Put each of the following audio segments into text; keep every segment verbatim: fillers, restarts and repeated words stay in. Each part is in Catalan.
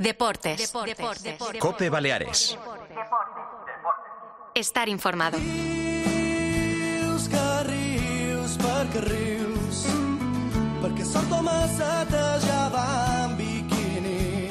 Deportes. Deportes. Deportes. Deportes. COPE Baleares. Estar informado. Rius, que rius, perquè rius, perquè sóc masseta ja va en biquini,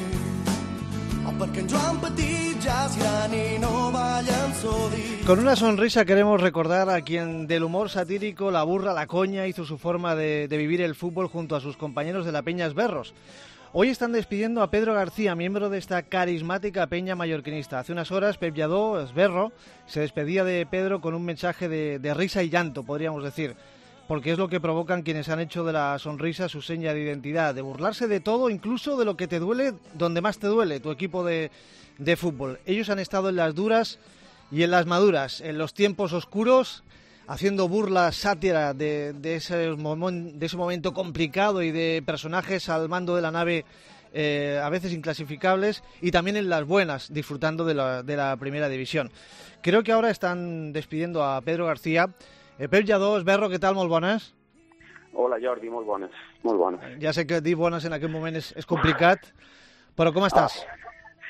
o perquè en Joan Petit ja és gran i no balla en sodi. Con una sonrisa queremos recordar a quien del humor satírico, la burra, la coña hizo su forma de, de vivir el fútbol junto a sus compañeros de la Peña Esberros. Hoy están despidiendo a Pedro García, miembro de esta carismática peña mallorquinista. Hace unas horas, Pep Lladó, Esberro, se despedía de Pedro con un mensaje de, de risa y llanto, podríamos decir, porque es lo que provocan quienes han hecho de la sonrisa su seña de identidad, de burlarse de todo, incluso de lo que te duele, donde más te duele, tu equipo de, de fútbol. Ellos han estado en las duras y en las maduras, en los tiempos oscuros, haciendo burla, sátira de, de, ese momento, de ese momento complicado y de personajes al mando de la nave eh, a veces inclasificables, y también en las buenas, disfrutando de la, de la primera división. Creo que ahora están despidiendo a Pedro García. Eh, Pep Lladó, Esberro, què tal? Molt bones. Hola Jordi, molt bones, molt bones. Ja sé que dir bones en aquest moment és, és complicat, però com estàs? Ah.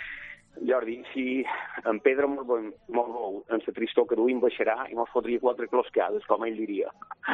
Jordi, si en Pedro molt bo, molt bo, en la tristor que duim baixarà i mos fotria quatre closcades, com ell diria.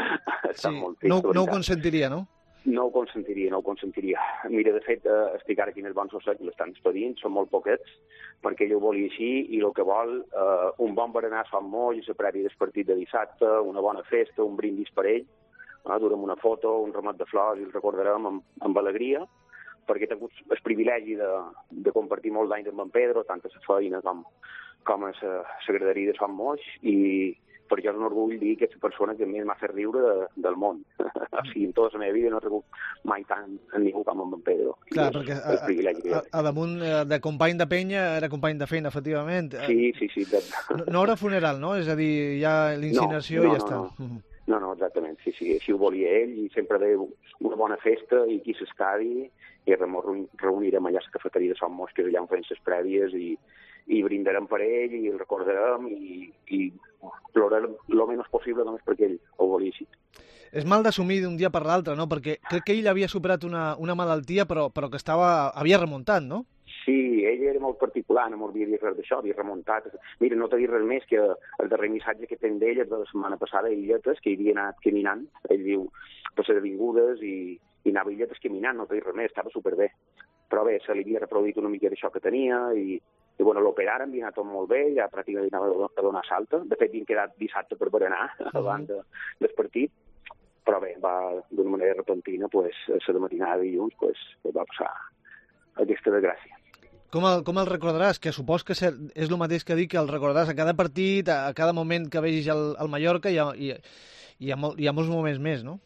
Sí, no, no ho consentiria, no? No ho consentiria, no ho consentiria. Mira, de fet, eh, estic ara aquí en el bon sosseig, l'estan expedint, són molt poquets, perquè ell ho volia així, i el que vol, eh, un bon berenar fan molt, i la prèvia del partit de dissabte, una bona festa, un brindis per ell, eh, durem una foto, un ramat de flors, i el recordarem amb, amb alegria, perquè he tingut el privilegi de, de compartir molts anys amb en Pedro, tant a la feina com, com a la graderia de Sant Moix, i per això és un orgull dir que és la persona que més m'ha fet riure de, del món. O sigui, en tota la meva vida no he rebut mai tant en ningú com amb en Pedro. Clar, perquè a, a, a damunt de company de penya era company de feina, efectivament. Sí, sí, sí. De... No, no haurà funeral, no? És a dir, ja l'incineració no, no, i ja no, està. No. No, no, exactament, sí, sí, així ho volia ell, i sempre deia una bona festa, i aquí s'escadi, i reunirem allà a la cafeteria de Sant Moix, que és allà on fem les prèvies, i, i brindarem per ell, i el recordarem, i, i plorarem el menys possible només perquè ell ho volia així. És mal d'assumir d'un dia per l'altre, no? Perquè crec que ell havia superat una, una malaltia, però, però que estava, havia remuntat, no? Sí, ell era molt particular, no m'havia dit res d'això, havia remuntat. Mira, no t'he dit res més que el darrer missatge que tenc d'ell és de la setmana passada a Illetes, que hi havia anat caminant, ell diu, per les avingudes, i, i anava a Illetes caminant, no t'he dit res més, estava superbé. Però bé, se li havia reproduït una mica d'això que tenia, i, i bueno, l'operaren, havia anat tot molt bé, ja pràcticament anava a donar salta. De fet, havien quedat dissabte per berenar, abans de, del partit, però bé, va d'una manera repentina, pues, a la matinada de dilluns, pues, va passar aquesta desgràcia. Com el, com el recordaràs? Que supos que és el mateix que dic, que el recordaràs a cada partit, a cada moment que vegis al, al Mallorca, i, a, i, i, a, i a molts moments més, no?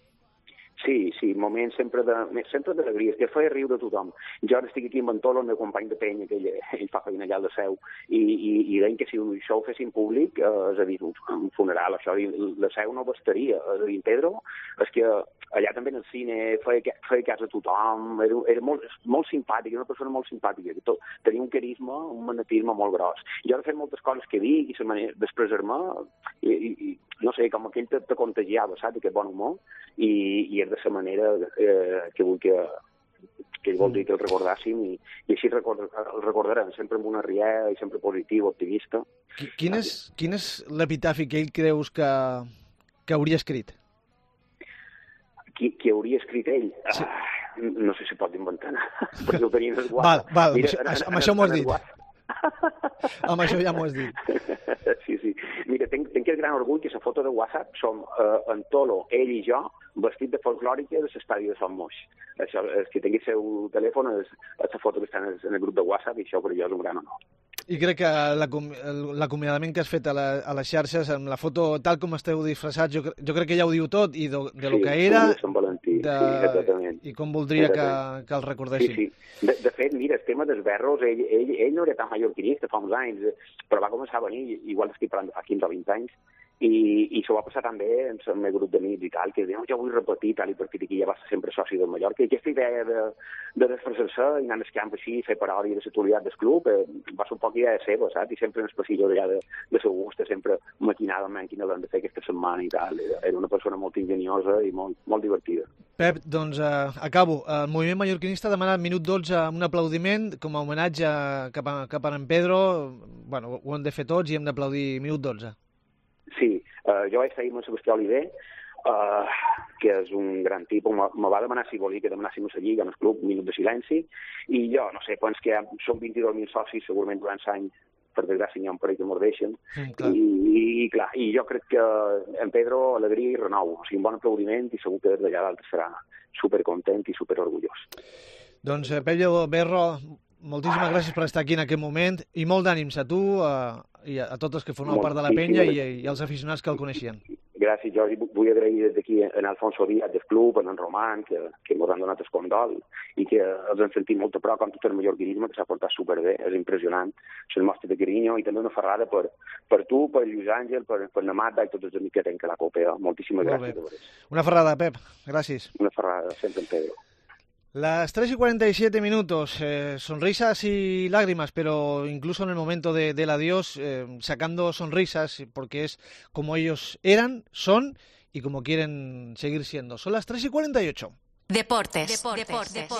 Sí, sí, moments sempre de, sempre d'alegria, que feia riure a tothom. Jo ara estic aquí amb Antolo, el meu company de penya, que ell, ell fa feina allà al de Seu, i, i, i deien que si això ho fessin públic, eh, és a dir, un funeral, això, la Seu no bastaria. És a dir, Pedro, és que allà també en el cine feia, feia cas a tothom, era, era molt, molt simpàtic, era una persona molt simpàtica, que tot, tenia un carisma, un magnetisme molt gros. Jo he fet moltes coses que dic, i la manera d'expressar-me, i, i, i no sé, com aquell te, te contagiava, saps, aquest bon humor, i, i és de la manera eh, que vull que, que ell vol dir que el recordàssim, i, i així record, el recordarem, sempre amb una riera, i sempre positiu, optimista. Quin és, quin és l'epitafi que ell creus que, que hauria escrit? Qui, qui hauria escrit ell? Sí. Ah, no sé si pot inventar, perquè ho tenia en el Val, WhatsApp. val, Mira, amb, en, amb això m'ho has dit. Amb això ja m'ho has dit. Sí, sí. Mira, tinc, tinc el gran orgull que la foto de WhatsApp som uh, en Tolo, ell i jo, vestit de folclòrica de l'estadi de Sant Moix. Això, és que tingui el seu telèfon, és, és la foto que està en el, en el grup de WhatsApp, i això per jo és un gran honor. I crec que l'acomiadament que has fet a, la, a les xarxes, amb la foto tal com esteu disfressats, jo, jo crec que ja ho diu tot, i de, de sí, lo que era, Sant Valentí, de, sí, i com voldria que, que el recordessin. Sí, sí. De, de fet, mira, el tema dels berros, ell, ell, ell no era tan mallorquinista fa uns anys, però va començar a venir, igual estic parlant de fa quinze o vint anys, i, i s'ho va passar també en el meu grup d'amics i tal, que diuen, jo vull repetir tal, i a partir d'aquí ja va ser sempre soci del Mallorca, i aquesta idea de, de desfressar-se i anar al camp així, fer paròdia de l'actualitat del club, eh, va ser un poc idea seva, saps? I sempre en el passillo allà de, de Augusta, sempre maquinàvem quina l'hem de fer aquesta setmana i tal. Era una persona molt ingeniosa i molt, molt divertida. Pep, doncs uh, acabo. El moviment mallorquinista ha demanat minut dotze un aplaudiment com a homenatge cap a, cap a en Pedro. Bueno, ho hem de fer tots i hem d'aplaudir minut dotze. Sí, uh, jo vaig seguir amb Sebastià Oliver, uh, que és un gran tipus, me va demanar si volia que demanàssim a la Lliga, en el club, un minut de silenci, i jo, no sé, penso que són vint-i-dos mil socis, segurament durant l'any, per desgràcia n'hi ha un parell que mordeixen, mm, I, i, i clar, i jo crec que en Pedro alegria i renou, o sigui, un bon aplaudiment, i segur que d'allà dalt serà supercontent i superorgullós. Doncs, Pep Berro, moltíssimes gràcies per estar aquí en aquest moment i molt d'ànims a tu a, i a, a tots els que formeu part de la penya i, i als aficionats que el coneixien. Gràcies, Jordi. Vull agrair des d'aquí en Alfonso Díaz del club, en en Roman, que, que ens han donat el condol i que els hem sentit molt a prop amb tot el mallorquinisme, que s'ha portat superbé. És impressionant. És el mostre de carinyo i també una ferrada per, per tu, per Lluís Àngel, per, per Namata i tots els amics que tenen que la copia. Moltíssimes molt gràcies. Una ferrada, Pep. Gràcies. Una ferrada, sempre en Pedro. Las tres y cuarenta y siete minutos, eh, sonrisas y lágrimas, pero incluso en el momento de, del adiós, eh, sacando sonrisas, porque es como ellos eran, son y como quieren seguir siendo. Son las tres y cuarenta y ocho. Deportes. Deportes. Deportes.